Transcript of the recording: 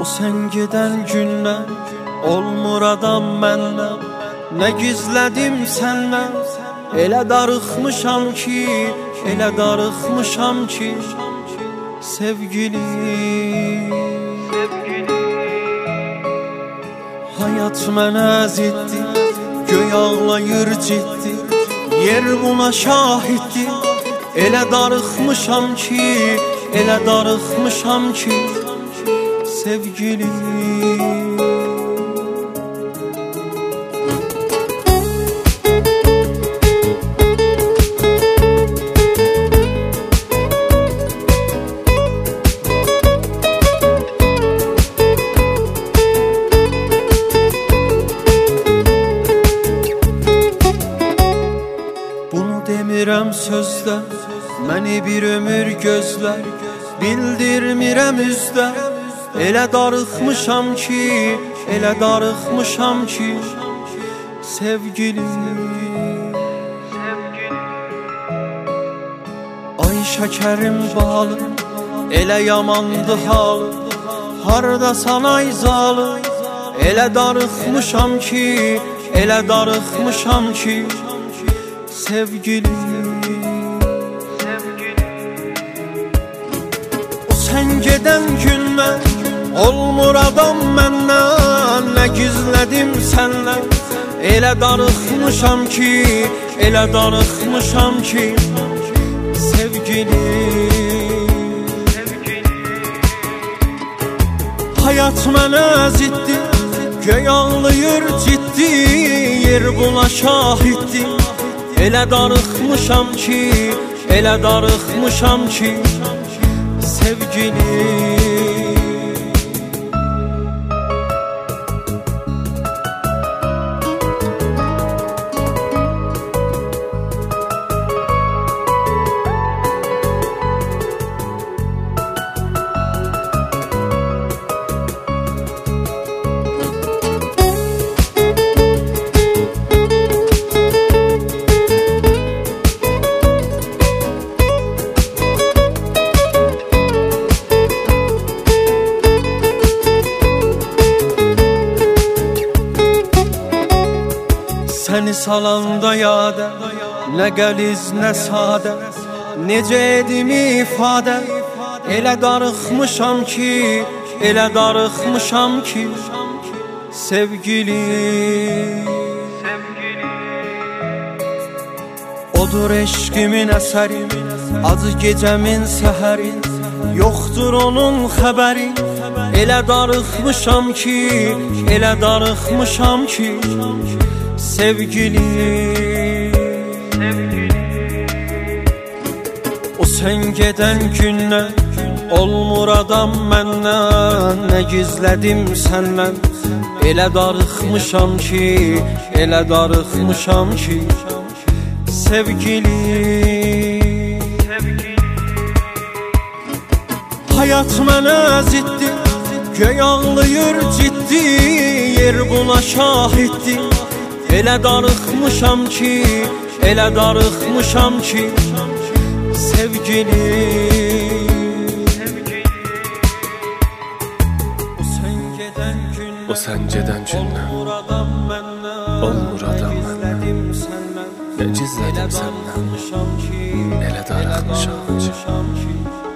O sen gedən gündən olmur adam məndən. Nə gizlədim səndən, elə darıxmışam ki, elə darıxmışam ki, sevgilim. Hayat mənə ziddi, göy ağlayır ciddi, yer buna şahiddi. Elə darıxmışam ki, elə darıxmışam ki, sevgilim. Bunu demirəm sözlə, məni bir ömür gözlər, bildirmirəm üzdə. Elə darıxmışam ki, elə darıxmışam ki, sevgilim. Ay şəkərim balı, elə yamandı halı, hardasan ay zalı. Elə darıxmışam ki, elə darıxmışam ki, sevgilim. O sen gedən gündən olmur adam məndən. Nə gizlədim səndən, elə darıxmışam ki, elə darıxmışam ki, sevgilim. Hayat mənə ziddi, göy ağlayır ciddi, yer buna şahiddi. Elə darıxmışam ki, elə darıxmışam ki, sevgilim. Səni salanda yada, nə qəliz, nə sadə, necə edim ifadə. Elə darıxmışam ki, elə darıxmışam ki, sevgilim. Odur eşqimin əsəri, acı gecəmin səhəri, yoxdur onun xəbəri. Elə darıxmışam ki, elə darıxmışam ki, sevgilim. O sen gedən gündən olmur adam məndən. Nə gizlədim səndən, elə darıxmışam ki, elə darıxmışam ki, sevgilim. Hayat mənə ziddi, göy ağlayır ciddi, yer buna şahiddi. Elə darıxmışam ki, elə darıxmışam ki, sevgilim. O sen gedən gündən olmur adam məndən. Nə gizlədim səndən, elə darıxmışam ki,